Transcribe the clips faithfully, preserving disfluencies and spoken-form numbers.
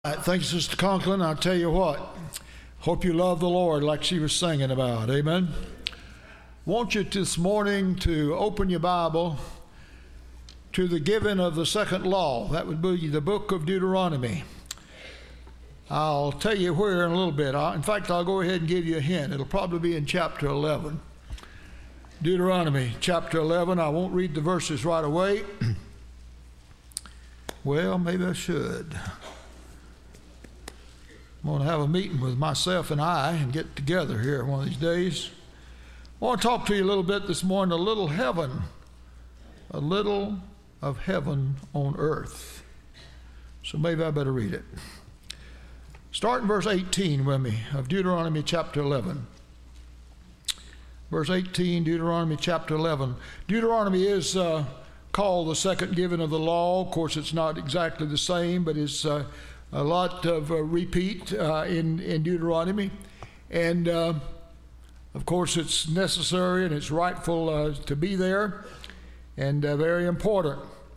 Thank you, Sister Conklin. I'll tell you what, hope you love the Lord like she was singing about. Amen. Want you this morning to open your Bible to the giving of the second law. That would be the book of Deuteronomy. I'll tell you where in a little bit. In fact, I'll go ahead and give you a hint. It'll probably be in chapter eleven. Deuteronomy chapter eleven. I won't read the verses right away. Well, maybe I should. I'm going to have a meeting with myself and I and get together here one of these days. I want to talk to you a little bit this morning, a little heaven, a little of heaven on earth. So maybe I better read it. Start in verse eighteen with me of Deuteronomy chapter eleven. Verse eighteen, Deuteronomy chapter eleven. Deuteronomy is uh, called the second giving of the law. Of course, it's not exactly the same, but it's uh, a lot of uh, repeat uh, in, in Deuteronomy. And, uh, of course, it's necessary and it's rightful uh, to be there and uh, very important.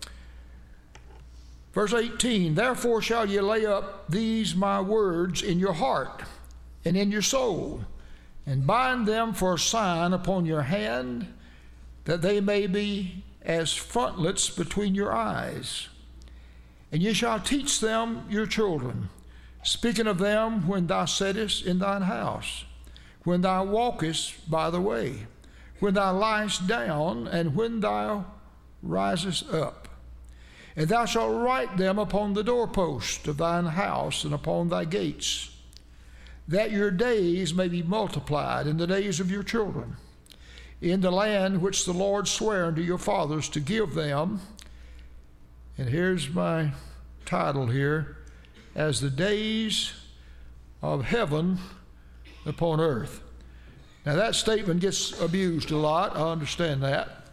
Verse eighteen, therefore shall ye lay up these my words in your heart and in your soul, and bind them for a sign upon your hand, that they may be as frontlets between your eyes. And ye shall teach them your children, speaking of them when thou sittest in thine house, when thou walkest by the way, when thou liest down, and when thou risest up. And thou shalt write them upon the doorpost of thine house and upon thy gates, that your days may be multiplied in the days of your children, in the land which the Lord sware unto your fathers to give them. And here's my title here, as the days of heaven upon earth. Now that statement gets abused a lot, I understand that.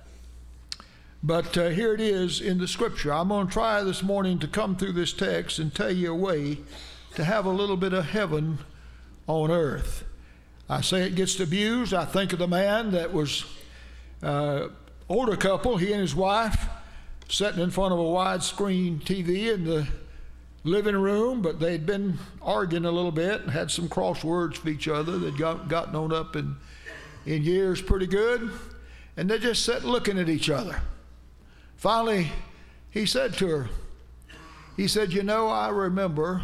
But uh, here it is in the scripture. I'm going to try this morning to come through this text and tell you a way to have a little bit of heaven on earth. I say it gets abused. I think of the man that was uh, older couple, he and his wife, sitting in front of a widescreen T V in the living room, but they'd been arguing a little bit and had some crosswords for each other. They'd got, gotten on up in, in years pretty good, and they just sat looking at each other. Finally, he said to her, he said, you know, I remember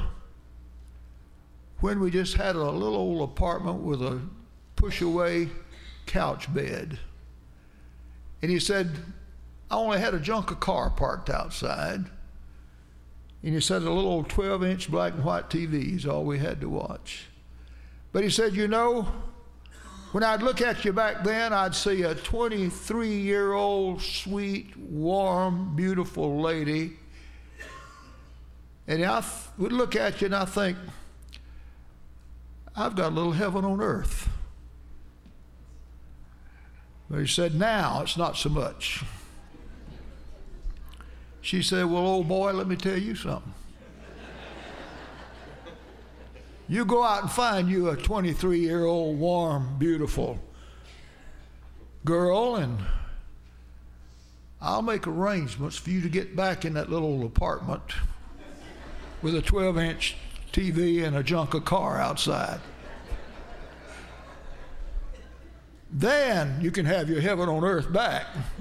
when we just had a little old apartment with a push-away couch bed. And he said, I only had a junker car parked outside. And he said a little old twelve-inch black and white T V is all we had to watch. But he said, you know, when I'd look at you back then, I'd see a twenty-three-year-old, sweet, warm, beautiful lady. And I th- would look at you and I think, I've got a little heaven on earth. But he said, now it's not so much. She said, well, old boy, let me tell you something. You go out and find you a twenty-three-year-old, warm, beautiful girl, and I'll make arrangements for you to get back in that little apartment with a twelve-inch T V and a junker car outside. Then you can have your heaven on earth back.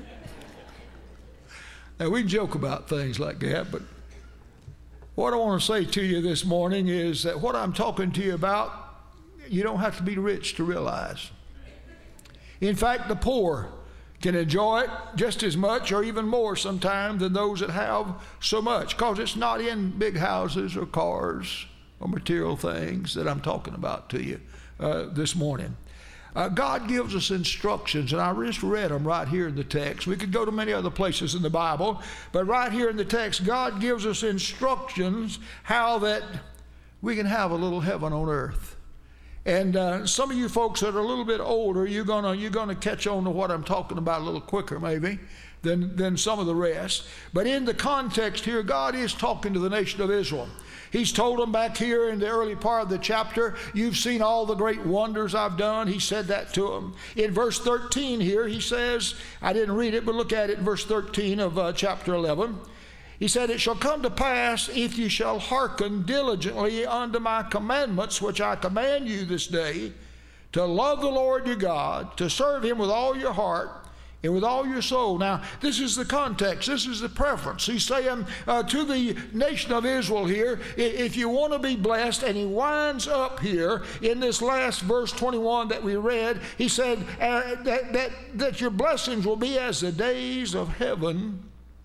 Now, we joke about things like that, but what I want to say to you this morning is that what I'm talking to you about, you don't have to be rich to realize. In fact, the poor can enjoy it just as much or even more sometimes than those that have so much, because it's not in big houses or cars or material things that I'm talking about to you uh, this morning. Uh, God gives us instructions, and I just read them right here in the text. We could go to many other places in the Bible, but right here in the text, God gives us instructions how that we can have a little heaven on earth. And uh, some of you folks that are a little bit older, you're gonna you're gonna catch on to what I'm talking about a little quicker, maybe, than than some of the rest. But in the context here, God is talking to the nation of Israel. He's told them back here in the early part of the chapter, you've seen all the great wonders I've done. He said that to them. In verse thirteen here, he says, I didn't read it, but look at it in verse thirteen of uh, chapter eleven. He said, it shall come to pass, if you shall hearken diligently unto my commandments, which I command you this day, to love the Lord your God, to serve him with all your heart and with all your soul. Now, this is the context. This is the preference. He's saying uh, to the nation of Israel here, if you want to be blessed, and he winds up here in this last verse twenty-one that we read, he said uh, that, that, that your blessings will be as the days of heaven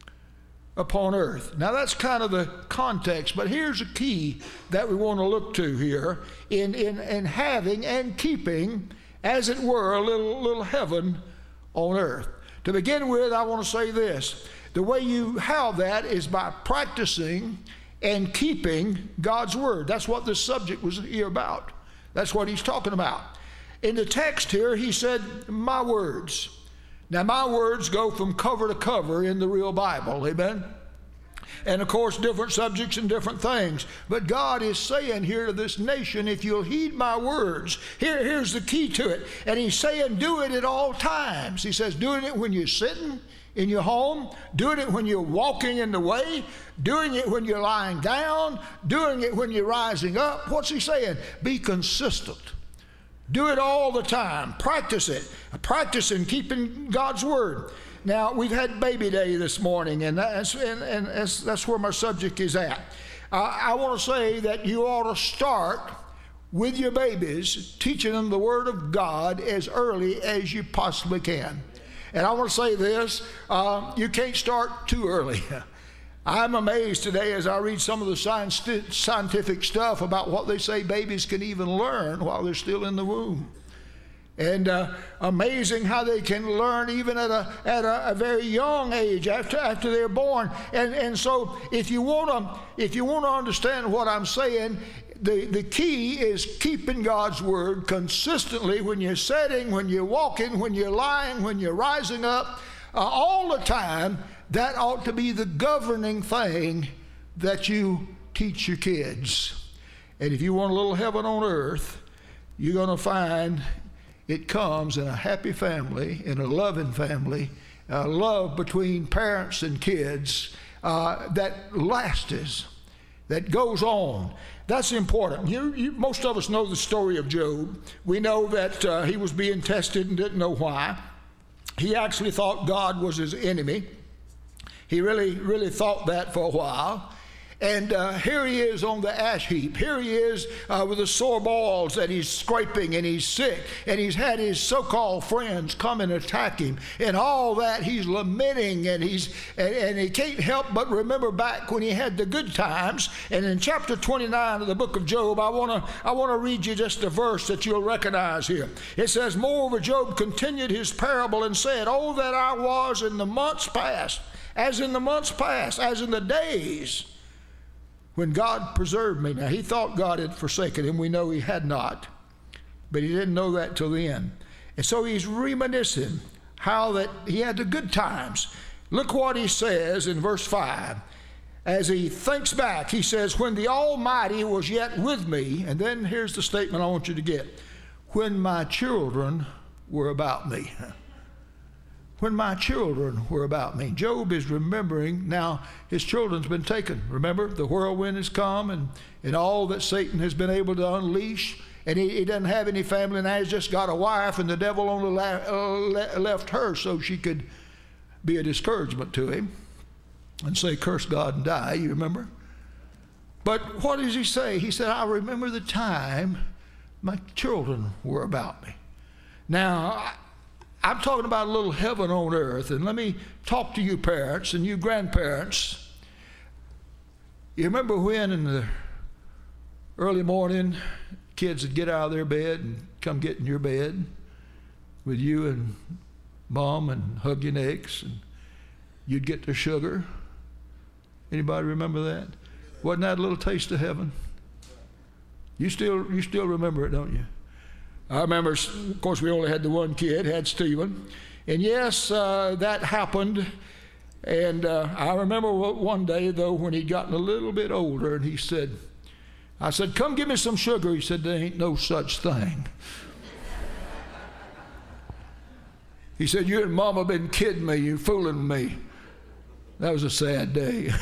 upon earth. Now that's kind of the context, but here's a key that we want to look to here in, in, in having and keeping, as it were, a little, little heaven on earth. To begin with, I want to say this. The way you have that is by practicing and keeping God's word. That's what this subject was here about. That's what he's talking about. In the text here, he said, my words. Now, my words go from cover to cover in the real Bible, amen? And, of course, different subjects and different things. But God is saying here to this nation, if you'll heed my words, here, here's the key to it. And he's saying, do it at all times. He says, doing it when you're sitting in your home, doing it when you're walking in the way, doing it when you're lying down, doing it when you're rising up. What's he saying? Be consistent. Do it all the time. Practice it. Practice in keeping God's word. Now, we've had baby day this morning, and that's, and, and that's, that's where my subject is at. Uh, I want to say that you ought to start with your babies, teaching them the word of God as early as you possibly can. And I want to say this, uh, you can't start too early. I'm amazed today as I read some of the science, scientific stuff about what they say babies can even learn while they're still in the womb. And uh, amazing how they can learn even at a at a, a very young age after after they're born. And and so if you want to if you want to understand what I'm saying, the the key is keeping God's word consistently when you're sitting, when you're walking, when you're lying, when you're rising up, uh, all the time. That ought to be the governing thing that you teach your kids. And if you want a little heaven on earth, you're going to find it comes in a happy family, in a loving family, uh, love between parents and kids uh, that lasts, that goes on. That's important. You, you, most of us know the story of Job. We know that uh, he was being tested and didn't know why. He actually thought God was his enemy. He really, really thought that for a while. And uh, here he is on the ash heap. Here he is uh, with the sore balls that he's scraping, and he's sick. And he's had his so-called friends come and attack him. And all that, he's lamenting, and he's and, and he can't help but remember back when he had the good times. And in chapter twenty-nine of the book of Job, I want to I want to read you just a verse that you'll recognize here. It says, moreover, Job continued his parable and said, oh, that I was in the months past, as in the months past, as in the days when God preserved me. Now, he thought God had forsaken him. We know he had not. But he didn't know that till the end. And so he's reminiscing how that he had the good times. Look what he says in verse five. As he thinks back, he says, when the Almighty was yet with me, and then here's the statement I want you to get, when my children were about me. When my children were about me. Job is remembering now his children's been taken. Remember, the whirlwind has come, and, and all that Satan has been able to unleash. And he, he doesn't have any family now. He's just got a wife, and the devil only la- uh, left her so she could be a discouragement to him and say, curse God and die, you remember? But what does he say? He said, I remember the time my children were about me. Now, I'm talking about a little heaven on earth, and let me talk to you parents and you grandparents. You remember when in the early morning kids would get out of their bed and come get in your bed with you and mom and hug your necks, and you'd get their sugar? Anybody remember that? Wasn't that a little taste of heaven? You still you still remember it, don't you? I remember, of course, we only had the one kid, had Stephen. And yes, uh, that happened. And uh, I remember one day, though, when he'd gotten a little bit older, and he said, I said, come give me some sugar. He said, there ain't no such thing. He said, you and Mama been kidding me, you fooling me. That was a sad day.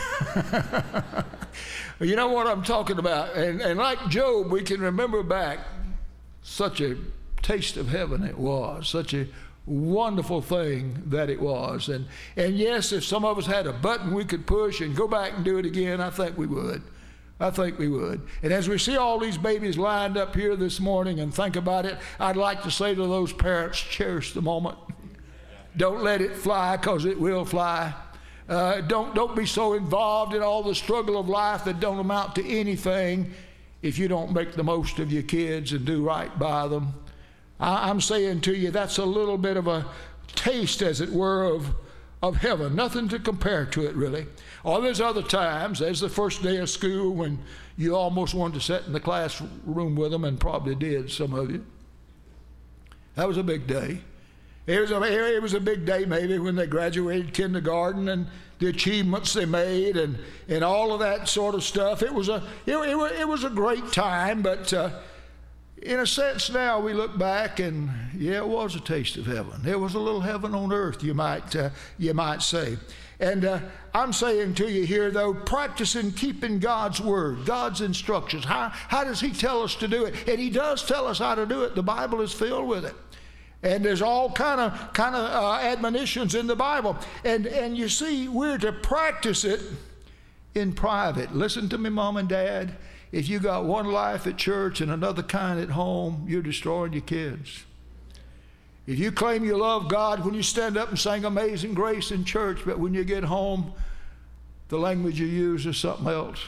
You know what I'm talking about? And, and like Job, we can remember back such a taste of heaven it was, such a wonderful thing that it was. And, and yes, if some of us had a button we could push and go back and do it again, I think we would. I think we would. And as we see all these babies lined up here this morning and think about it, I'd like to say to those parents, cherish the moment. Don't let it fly, because it will fly. Uh, don't, don't be so involved in all the struggle of life that don't amount to anything if you don't make the most of your kids and do right by them. I, I'm saying to you, that's a little bit of a taste, as it were, of, of heaven. Nothing to compare to it, really. Or there's other times, there's the first day of school when you almost wanted to sit in the classroom with them, and probably did, some of you. That was a big day. It was, a, it was a big day maybe when they graduated kindergarten and the achievements they made and, and all of that sort of stuff. It was a, it, it, it was a great time, but uh, in a sense now we look back and, yeah, it was a taste of heaven. It was a little heaven on earth, you might, uh, you might say. And uh, I'm saying to you here, though, practicing keeping God's word, God's instructions. How, how does he tell us to do it? And he does tell us how to do it. The Bible is filled with it. And there's all kind of kind of uh, admonitions in the Bible. And, and you see, we're to practice it in private. Listen to me, Mom and Dad. If you got one life at church and another kind at home, you're destroying your kids. If you claim you love God when you stand up and sing Amazing Grace in church, but when you get home, the language you use is something else,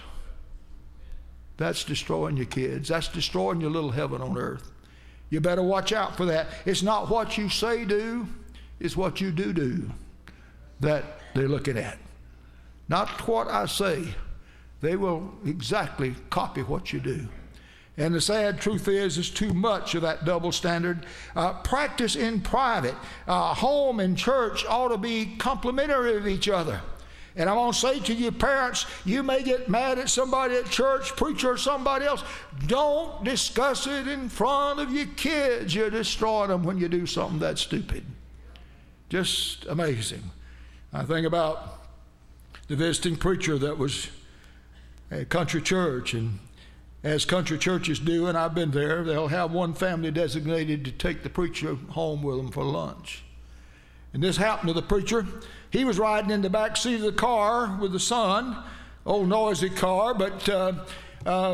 that's destroying your kids. That's destroying your little heaven on earth. You better watch out for that. It's not what you say do, it's what you do do that they're looking at. Not what I say. They will exactly copy what you do. And the sad truth is, it's too much of that double standard. Uh, practice in private. Uh, home and church ought to be complementary of each other. And I want to say to you, parents, you may get mad at somebody at church, preacher, or somebody else. Don't discuss it in front of your kids. You're destroying them when you do something that stupid. Just amazing. I think about the visiting preacher that was at country church, and as country churches do, and I've been there, they'll have one family designated to take the preacher home with them for lunch. And this happened to the preacher. He was riding in the back seat of the car with the son, old noisy car, but uh, uh,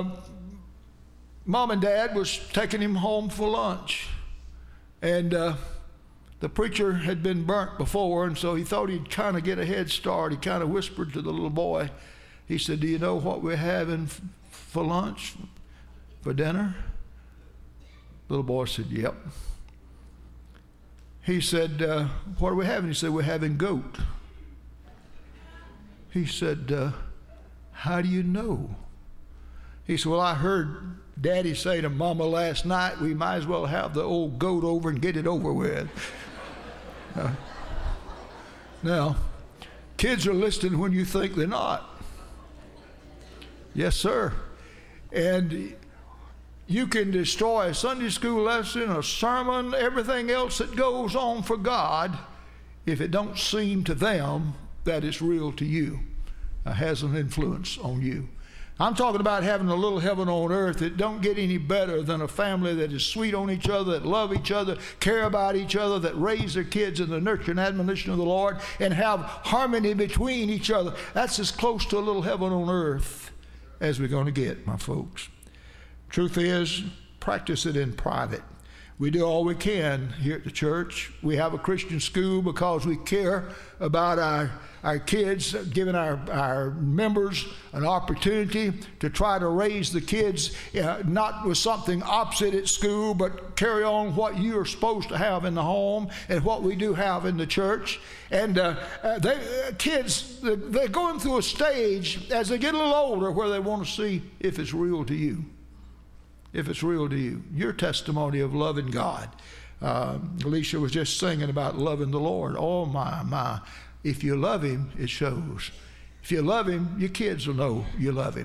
Mom and Dad was taking him home for lunch. And uh, the preacher had been burnt before, and so he thought he'd kind of get a head start. He kind of whispered to the little boy. He said, "Do you know what we're having f- for lunch, for dinner?" Little boy said, "Yep." He said, uh, "What are we having?" He said, "We're having goat." He said, uh, "How do you know?" He said, "Well, I heard Daddy say to Mama last night, we might as well have the old goat over and get it over with." uh, now, kids are listening when you think they're not. Yes, sir. And you can destroy a Sunday school lesson, a sermon, everything else that goes on for God if it don't seem to them that it's real to you, uh, has an influence on you. I'm talking about having a little heaven on earth. It don't get any better than a family that is sweet on each other, that love each other, care about each other, that raise their kids in the nurture and admonition of the Lord, and have harmony between each other. That's as close to a little heaven on earth as we're going to get, my folks. Truth is, practice it in private. We do all we can here at the church. We have a Christian school because we care about our, our kids, giving our, our members an opportunity to try to raise the kids, uh, not with something opposite at school, but carry on what you are supposed to have in the home and what we do have in the church. And uh, uh, they, uh, kids, they're going through a stage as they get a little older where they want to see if it's real to you. If it's real to you, your testimony of loving God. Uh, Alicia was just singing about loving the Lord. Oh, my, my. If you love him, it shows. If you love him, your kids will know you love him.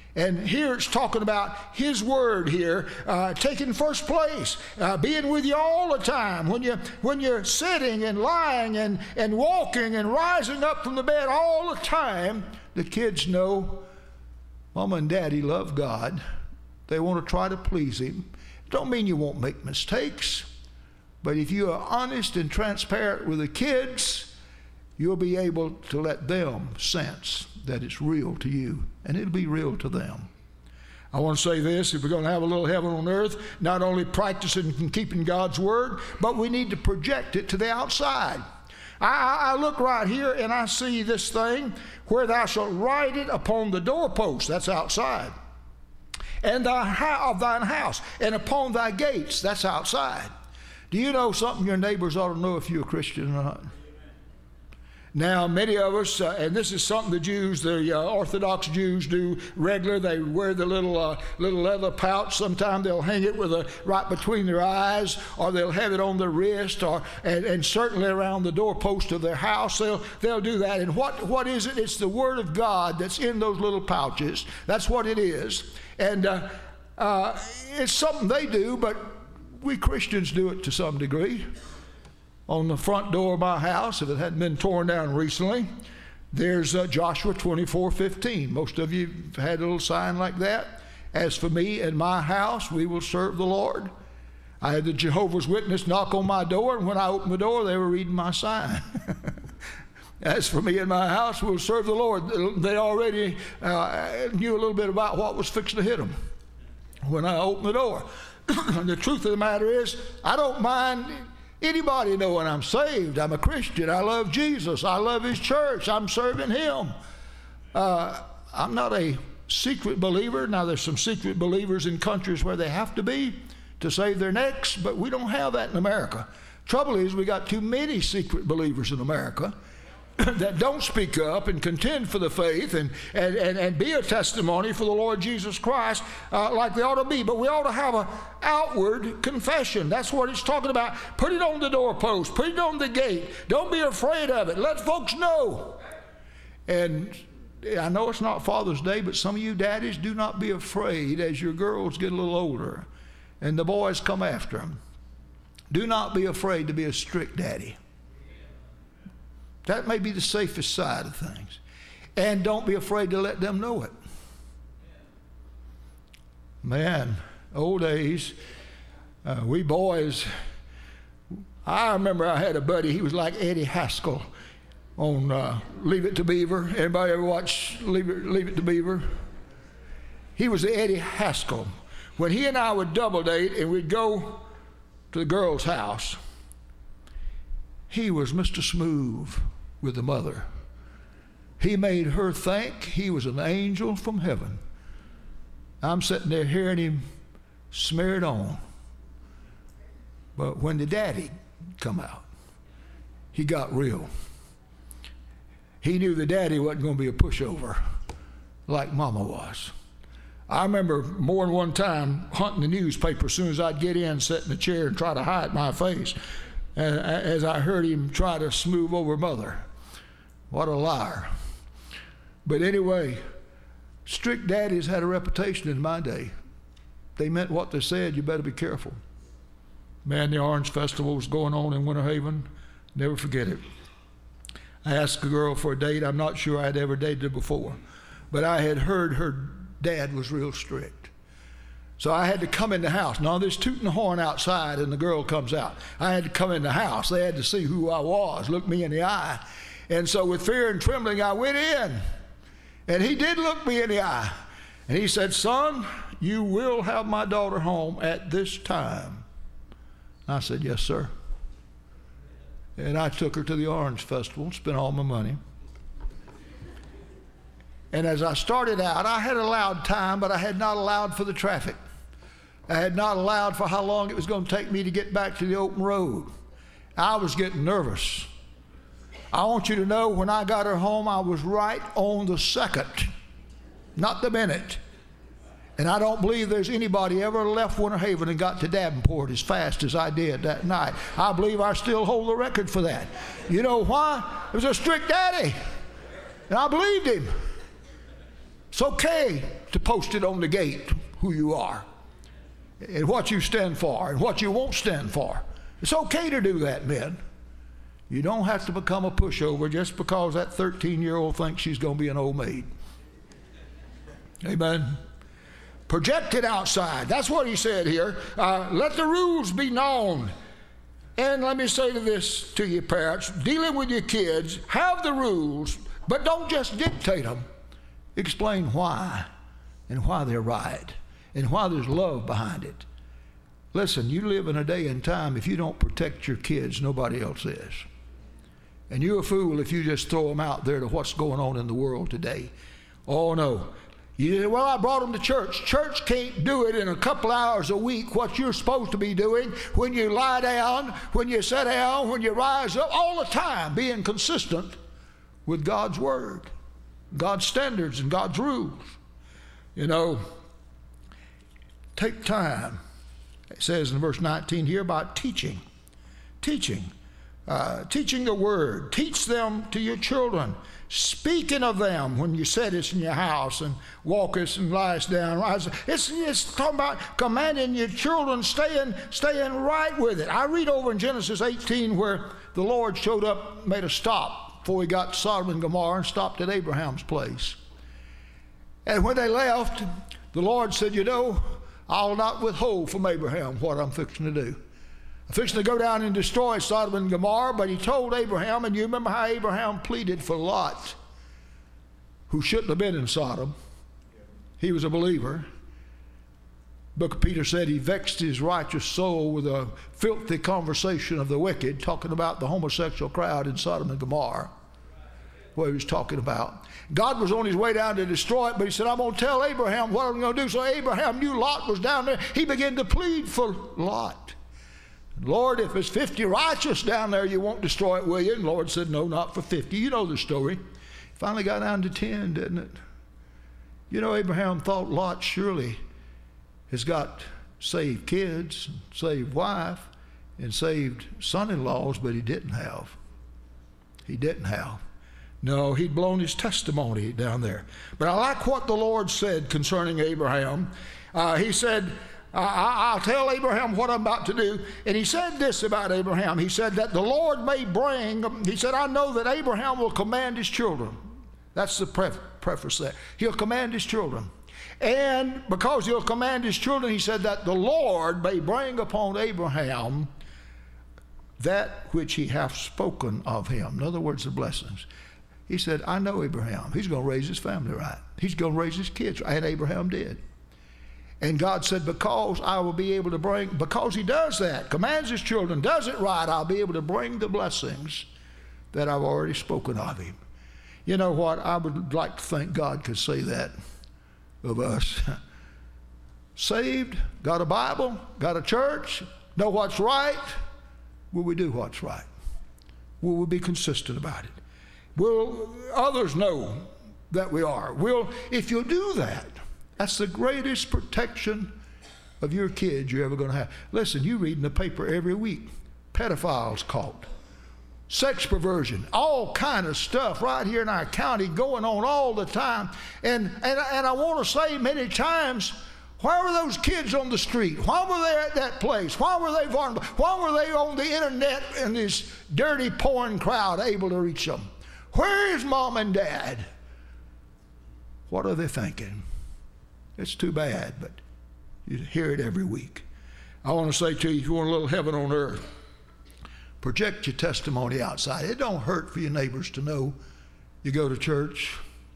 And here it's talking about His Word here, uh, taking first place, uh, being with you all the time. When, you, when you're sitting and lying and, and walking and rising up from the bed all the time, the kids know Mama and Daddy love God. They want to try to please Him. Don't mean you won't make mistakes, but if you are honest and transparent with the kids, you'll be able to let them sense that it's real to you, and it'll be real to them. I want to say this: if we're going to have a little heaven on earth, not only practicing and keeping God's Word, but we need to project it to the outside. I, I look right here and I see this thing, where thou shalt write it upon the doorpost, that's outside, and thy, of thine house, and upon thy gates, that's outside. Do you know something your neighbors ought to know if you're a Christian or not? Now, many of us, uh, and this is something the Jews, the uh, Orthodox Jews do regular. They wear the little uh, little leather pouch. Sometimes they'll hang it with a right between their eyes, or they'll have it on their wrist, or and, and certainly around the doorpost of their house. They'll they'll do that. And what what is it? It's the Word of God that's in those little pouches. That's what it is. And uh, uh, it's something they do, but we Christians do it to some degree. On the front door of my house, if it hadn't been torn down recently, there's uh, Joshua twenty-four fifteen. Most of you have had a little sign like that. As for me and my house, we will serve the Lord. I had the Jehovah's Witness knock on my door, and when I opened the door, they were reading my sign. As for me and my house, we'll serve the Lord. They already uh, knew a little bit about what was fixing to hit them when I opened the door. The truth of the matter is, I don't mind anybody knowing I'm saved. I'm a Christian. I love Jesus. I love His church. I'm serving Him. Uh, I'm not a secret believer. Now, there's some secret believers in countries where they have to be to save their necks, but we don't have that in America. Trouble is, we got too many secret believers in America that don't speak up and contend for the faith and, and, and, and be a testimony for the Lord Jesus Christ uh, like they ought to be. But we ought to have an outward confession. That's what it's talking about. Put it on the doorpost. Put it on the gate. Don't be afraid of it. Let folks know. And I know it's not Father's Day, but some of you daddies, do not be afraid as your girls get a little older and the boys come after them. Do not be afraid to be a strict daddy. That may be the safest side of things. And don't be afraid to let them know it. Man, old days, uh, we boys, I remember I had a buddy, he was like Eddie Haskell on uh, Leave It to Beaver. Anybody ever watch Leave It, Leave It to Beaver? He was the Eddie Haskell. When he and I would double date and we'd go to the girl's house, he was Mister Smooth with the mother. He made her think he was an angel from heaven. I'm sitting there hearing him smear it on. But when the daddy come out, he got real. He knew the daddy wasn't going to be a pushover like Mama was. I remember more than one time hunting the newspaper as soon as I'd get in, sit in the chair and try to hide my face as I heard him try to smooth over Mother. What a liar. But anyway, strict daddies had a reputation in my day. They meant what they said. You better be careful. Man, the Orange Festival was going on in Winter Haven. Never forget it. I asked a girl for a date. I'm not sure I had ever dated her before, but I had heard her dad was real strict. So I had to come in the house. Now there's tooting the horn outside and the girl comes out. I had to come in the house. They had to see who I was, look me in the eye. And so with fear and trembling, I went in. And he did look me in the eye. And he said, "Son, you will have my daughter home at this time." I said, "Yes, sir." And I took her to the Orange Festival, spent all my money. And as I started out, I had allowed time, but I had not allowed for the traffic. I had not allowed for how long it was going to take me to get back to the open road. I was getting nervous. I want you to know, when I got her home, I was right on the second, not the minute. And I don't believe there's anybody ever left Winter Haven and got to Davenport as fast as I did that night. I believe I still hold the record for that. You know why? It was a strict daddy. And I believed him. It's okay to post it on the gate who you are and what you stand for and what you won't stand for. It's okay to do that, men. You don't have to become a pushover just because that thirteen-year-old thinks she's going to be an old maid. Amen. Project it outside. That's what he said here. Uh, let the rules be known. And let me say to this to you parents, dealing with your kids, have the rules, but don't just dictate them. Explain why and why they're right and why there's love behind it. Listen, you live in a day and time, if you don't protect your kids, nobody else is. And you're a fool if you just throw them out there to what's going on in the world today. Oh, no. You, well, I brought them to church. Church can't do it in a couple hours a week, what you're supposed to be doing when you lie down, when you sit down, when you rise up, all the time being consistent with God's Word, God's standards, and God's rules. You know, take time. It says in verse nineteen here about teaching. Teaching. Uh, teaching the Word. Teach them to your children. Speaking of them when you sittest in your house and walkest and liest down. It's, it's talking about commanding your children, staying, staying right with it. I read over in Genesis eighteen where the Lord showed up, made a stop before he got to Sodom and Gomorrah and stopped at Abraham's place. And when they left, the Lord said, you know, I'll not withhold from Abraham what I'm fixing to do. I'm fixing to go down and destroy Sodom and Gomorrah, but he told Abraham, and you remember how Abraham pleaded for Lot, who shouldn't have been in Sodom. He was a believer. Book of Peter said he vexed his righteous soul with a filthy conversation of the wicked, talking about the homosexual crowd in Sodom and Gomorrah, what he was talking about. God was on his way down to destroy it, but he said, I'm going to tell Abraham what I'm going to do. So Abraham knew Lot was down there. He began to plead for Lot. Lord, if it's fifty righteous down there, you won't destroy it, will you? And the Lord said, no, not for fifty. You know the story. Finally got down to ten, didn't it? You know, Abraham thought Lot surely has got saved kids, saved wife, and saved son-in-laws, but he didn't have. He didn't have. No, he'd blown his testimony down there. But I like what the Lord said concerning Abraham. Uh, he said, I, I'll tell Abraham what I'm about to do. And he said this about Abraham. He said that the Lord may bring, he said, I know that Abraham will command his children. That's the pref- preface there. He'll command his children. And because he'll command his children, he said that the Lord may bring upon Abraham that which he hath spoken of him. In other words, the blessings. He said, I know Abraham. He's going to raise his family right. He's going to raise his kids right. And Abraham did. And God said, because I will be able to bring, because he does that, commands his children, does it right, I'll be able to bring the blessings that I've already spoken of him. You know what? I would like to think God could say that of us. Saved, got a Bible, got a church, know what's right. Will we do what's right? Will we be consistent about it? Will others know that we are? Will, if you do that, that's the greatest protection of your kids you're ever going to have. Listen, you read in the paper every week, pedophiles caught, sex perversion, all kind of stuff right here in our county going on all the time. And, and, and I want to say many times, why were those kids on the street? Why were they at that place? Why were they vulnerable? Why were they on the internet and this dirty porn crowd able to reach them? Where is mom and dad? What are they thinking? It's too bad, but you hear it every week. I want to say to you, if you want a little heaven on earth, project your testimony outside. It don't hurt for your neighbors to know you go to church,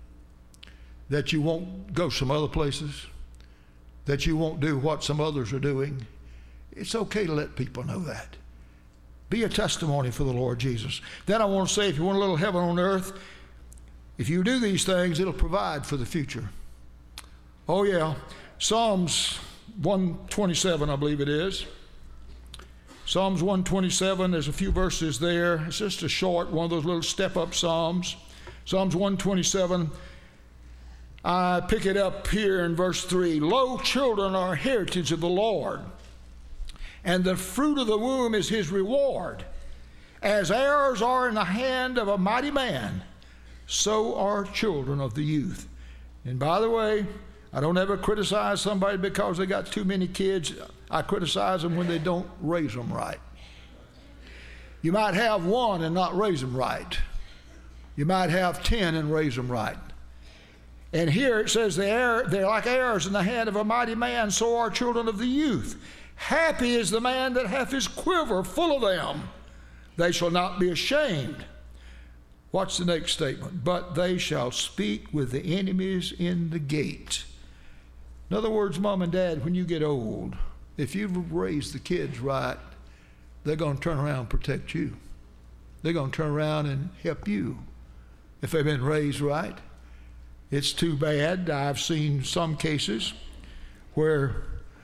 that you won't go some other places, that you won't do what some others are doing. It's okay to let people know that. Be a testimony for the Lord Jesus. Then I want to say, if you want a little heaven on earth, if you do these things, it'll provide for the future. Oh, yeah. Psalms one twenty-seven, I believe it is. Psalms one twenty-seven, there's a few verses there. It's just a short, one of those little step-up psalms. Psalms one twenty-seven, I pick it up here in verse three. Lo, children are a heritage of the Lord, and the fruit of the womb is his reward. As heirs are in the hand of a mighty man, so are children of the youth. And by the way, I don't ever criticize somebody because they got too many kids. I criticize them when they don't raise them right. You might have one and not raise them right. You might have ten and raise them right. And here it says, they're, they're like arrows in the hand of a mighty man, so are children of the youth. Happy is the man that hath his quiver full of them. They shall not be ashamed. Watch the next statement. But they shall speak with the enemies in the gate. In other words, Mom and Dad, when you get old, if you've raised the kids right, they're going to turn around and protect you. They're going to turn around and help you if they've been raised right. It's too bad. I've seen some cases where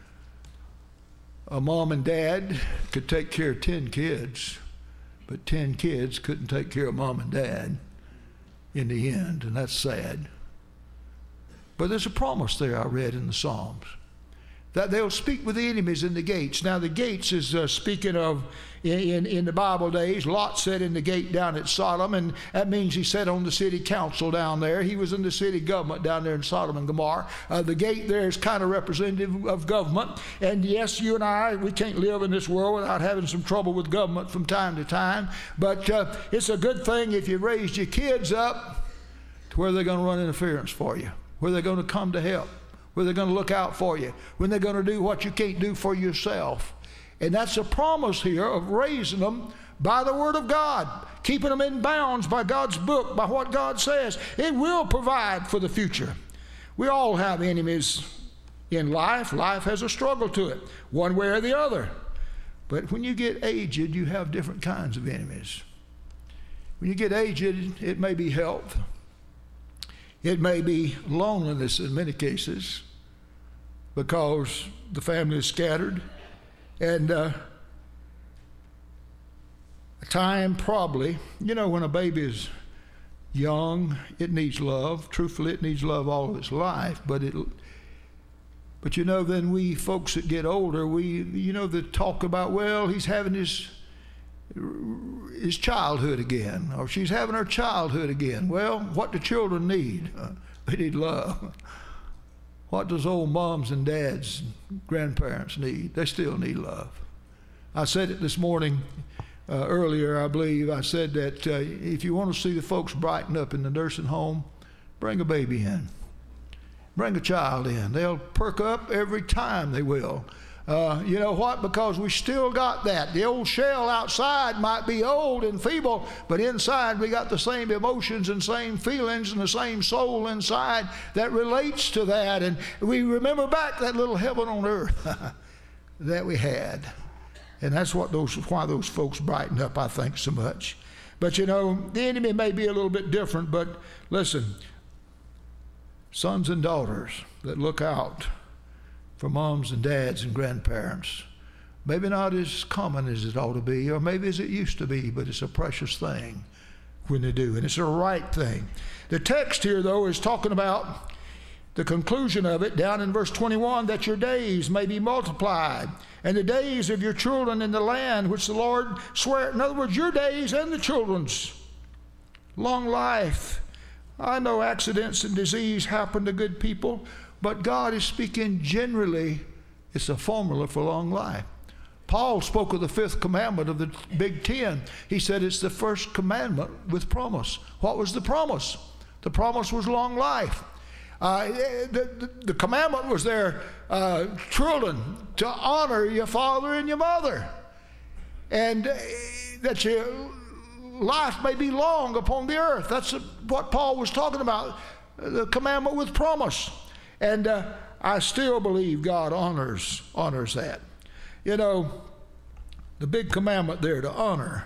a mom and dad could take care of ten kids, but ten kids couldn't take care of mom and dad in the end, and that's sad. But there's a promise there I read in the Psalms, that they'll speak with the enemies in the gates. Now the gates is uh, speaking of, in, in, in the Bible days, Lot sat in the gate down at Sodom, and that means he sat on the city council down there. He was in the city government down there in Sodom and Gomorrah. Uh, the gate there is kind of representative of government. And yes, you and I, we can't live in this world without having some trouble with government from time to time. But uh, it's a good thing if you raised your kids up to where they're going to run interference for you, where they're going to come to help, where they're going to look out for you, when they're going to do what you can't do for yourself. And that's a promise here of raising them by the Word of God, keeping them in bounds by God's book, by what God says. It will provide for the future. We all have enemies in life. Life has a struggle to it, one way or the other. But when you get aged, you have different kinds of enemies. When you get aged, it may be health. It may be loneliness in many cases, because the family is scattered, and uh, a time probably, you know, when a baby is young, it needs love. Truthfully, it needs love all of its life, but it, but you know, then we folks that get older, we, you know, that talk about, well, he's having his his childhood again, or she's having her childhood again. Well, what do children need? Uh, they need love. What does old moms and dads, grandparents need? They still need love. I said it this morning, uh, earlier, I believe. I said that uh, if you want to see the folks brighten up in the nursing home, bring a baby in. Bring a child in. They'll perk up every time, they will. Uh, you know what? Because we still got that. The old shell outside might be old and feeble, but inside we got the same emotions and same feelings and the same soul inside that relates to that. And we remember back that little heaven on earth that we had. And that's what those, why those folks brighten up, I think, so much. But you know, the enemy may be a little bit different, but listen, sons and daughters that look out for moms and dads and grandparents, maybe not as common as it ought to be, or maybe as it used to be, but it's a precious thing when they do, and it's a right thing. The text here, though, is talking about the conclusion of it down in verse twenty-one, that your days may be multiplied, and the days of your children in the land which the Lord sware. In other words, your days and the children's. Long life. I know accidents and disease happen to good people, but God is speaking generally. It's a formula for long life. Paul spoke of the fifth commandment of the Big Ten. He said it's the first commandment with promise. What was the promise? The promise was long life. Uh, the, the, the commandment was there, uh, children, to honor your father and your mother, and uh, that your life may be long upon the earth. That's what Paul was talking about, the commandment with promise. And uh, I still believe God honors honors that. You know, the big commandment there, to honor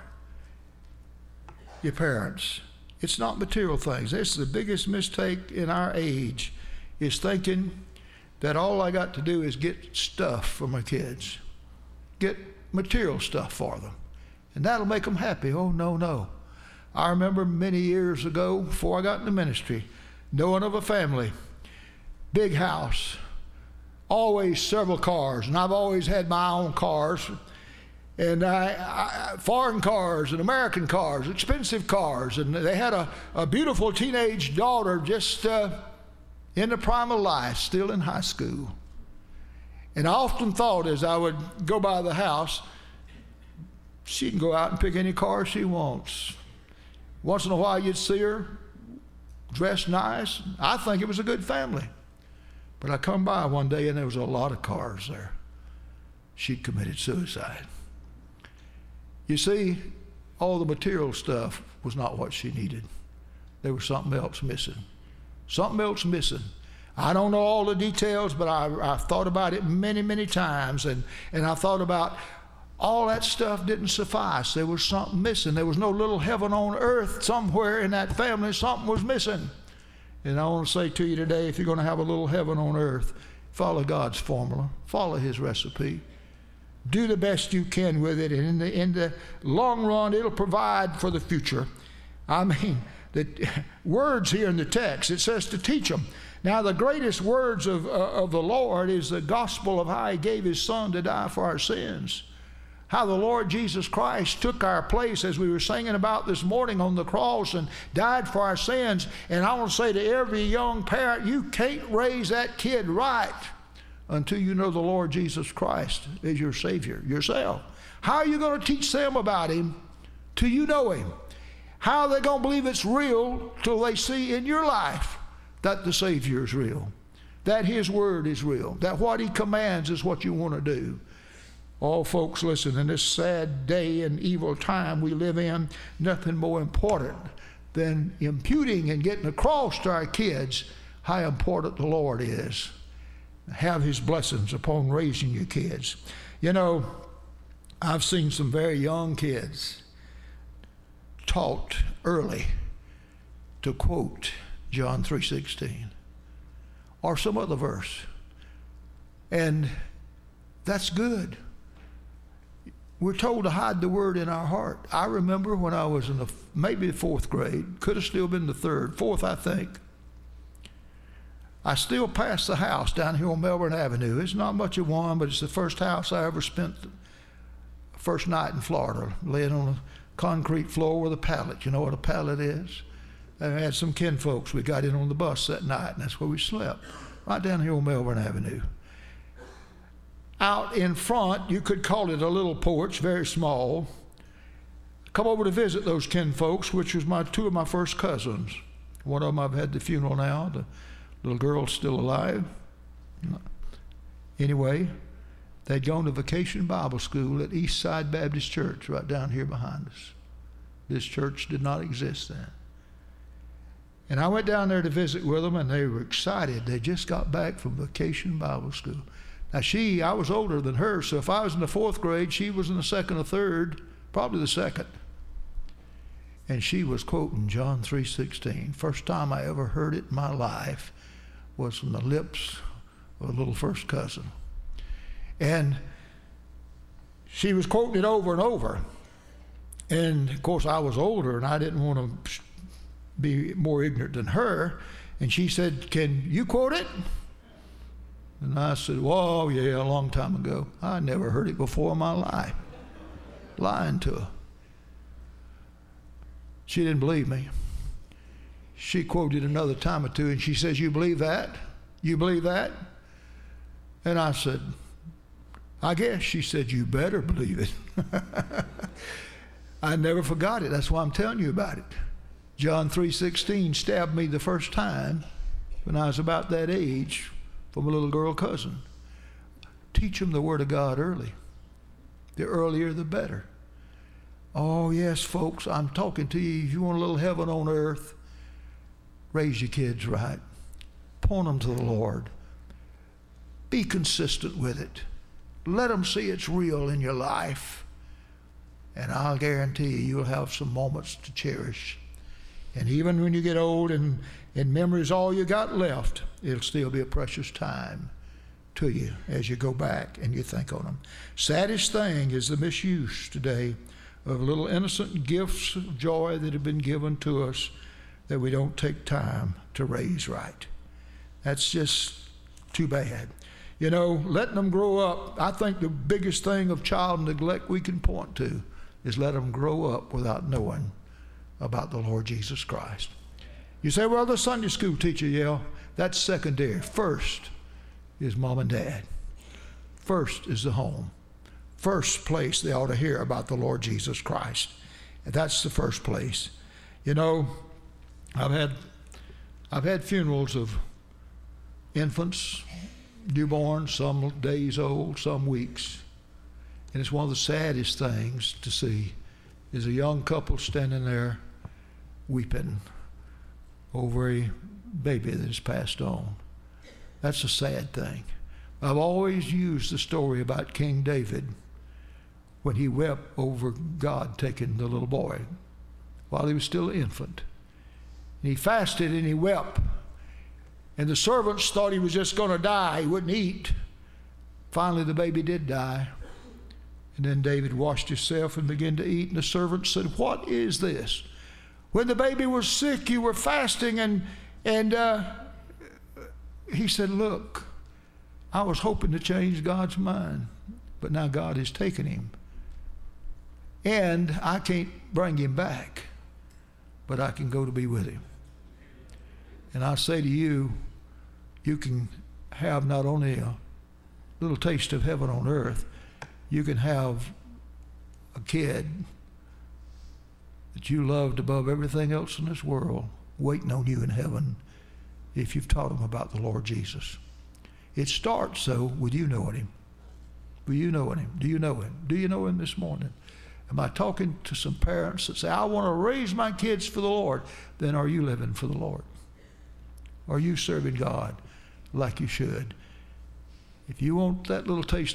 your parents. It's not material things. That's the biggest mistake in our age, is thinking that all I got to do is get stuff for my kids, get material stuff for them, and that'll make them happy. Oh, no, no. I remember many years ago, before I got into ministry, knowing of a family, big house, always several cars, and I've always had my own cars, and I, I, foreign cars and American cars, expensive cars, and they had a, a beautiful teenage daughter, just uh, in the prime of life, still in high school. And I often thought as I would go by the house, she can go out and pick any car she wants. Once in a while you'd see her dressed nice. I think it was a good family. But I come by one day and there was a lot of cars there. She'd committed suicide. You see, all the material stuff was not what she needed. There was something else missing. Something else missing. I don't know all the details, but I, I've thought about it many, many times. And, and I thought about all that stuff didn't suffice. There was something missing. There was no little heaven on earth. Somewhere in that family, something was missing. And I want to say to you today, if you're going to have a little heaven on earth, follow God's formula. Follow His recipe. Do the best you can with it. And in the, in the long run, it'll provide for the future. I mean, the words here in the text, it says to teach them. Now, the greatest words of, uh, of the Lord is the gospel of how He gave His Son to die for our sins. How the Lord Jesus Christ took our place, as we were singing about this morning, on the cross and died for our sins. And I want to say to every young parent, you can't raise that kid right until you know the Lord Jesus Christ as your Savior yourself. How are you going to teach them about Him till you know Him? How are they going to believe it's real till they see in your life that the Savior is real, that His Word is real, that what He commands is what you want to do? Oh, folks, listen, in this sad day and evil time we live in, nothing more important than imputing and getting across to our kids how important the Lord is. Have His blessings upon raising your kids. You know, I've seen some very young kids taught early to quote John three sixteen or some other verse. And that's good. We're told to hide the word in our heart. I remember when I was in the maybe the fourth grade, could have still been the third, fourth I think. I still pass the house down here on Melbourne Avenue. It's not much of one, but it's the first house I ever spent the first night in Florida, laying on a concrete floor with a pallet. You know what a pallet is? I had some kinfolks. We got in on the bus that night, and that's where we slept, right down here on Melbourne Avenue. Out in front, you could call it a little porch, very small. Come over to visit those kinfolks, which was my two of my first cousins. One of them I've had the funeral now. The little girl's still alive. Anyway, they'd gone to Vacation Bible School at Eastside Baptist Church right down here behind us. This church did not exist then. And I went down there to visit with them, and they were excited. They just got back from Vacation Bible School. Now she, I was older than her, so if I was in the fourth grade, she was in the second or third, probably the second. And she was quoting John three sixteen. First time I ever heard it in my life was from the lips of a little first cousin. And she was quoting it over and over. And of course I was older and I didn't want to be more ignorant than her. And she said, "Can you quote it?" And I said, "Whoa, yeah, a long time ago. I never heard it before in my life." Lying to her. She didn't believe me. She quoted another time or two, and she says, "You believe that? You believe that?" And I said, "I guess." She said, "You better believe it." I never forgot it. That's why I'm telling you about it. John three sixteen stabbed me the first time when I was about that age from a little girl cousin. Teach them the Word of God early. The earlier, the better. Oh, yes, folks, I'm talking to you. If you want a little heaven on earth, raise your kids right. Point them to the Lord. Be consistent with it. Let them see it's real in your life. And I'll guarantee you, you'll have some moments to cherish. And even when you get old and, and memory's all you got left, it'll still be a precious time to you as you go back and you think on them. Saddest thing is the misuse today of little innocent gifts of joy that have been given to us that we don't take time to raise right. That's just too bad. You know, letting them grow up, I think the biggest thing of child neglect we can point to is let them grow up without knowing about the Lord Jesus Christ. You say, "Well, the Sunday school teacher," yeah, That's secondary. First is mom and dad. First is the home. First place they ought to hear about the Lord Jesus Christ. And that's the first place. You know, I've had I've had funerals of infants, newborns, some days old, some weeks. And it's one of the saddest things to see is a young couple standing there weeping over a baby that has passed on. That's a sad thing. I've always used the story about King David when he wept over God taking the little boy while he was still an infant. And he fasted and he wept. And the servants thought he was just going to die. He wouldn't eat. Finally, the baby did die. And then David washed himself and began to eat. And the servants said, "What is this? When the baby was sick, you were fasting." And, and uh, he said, "Look, I was hoping to change God's mind, but now God has taken him. And I can't bring him back, but I can go to be with him." And I say to you, you can have not only a little taste of heaven on earth, you can have a kid that you loved above everything else in this world waiting on you in heaven if you've taught them about the Lord Jesus. It starts, though, with you knowing him. Do you know him? Do you know him? Do you know him this morning? Am I talking to some parents that say, "I want to raise my kids for the Lord"? Then are you living for the Lord? Are you serving God like you should? If you want that little taste